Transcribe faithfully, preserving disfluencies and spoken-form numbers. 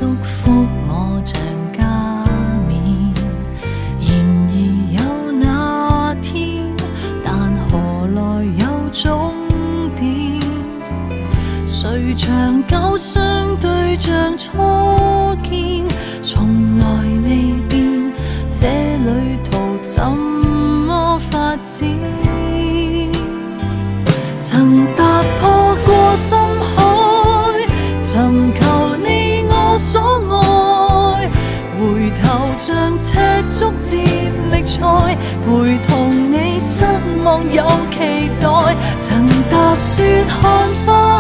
祝福我像加冕。然而有那天，但何來有終點？誰長久相對像初見，從來未變，這旅途怎麼發展？曾踏破過深海，尋求你我所愛，回頭像赤足接力賽，陪同你失望有期待。曾踏雪看花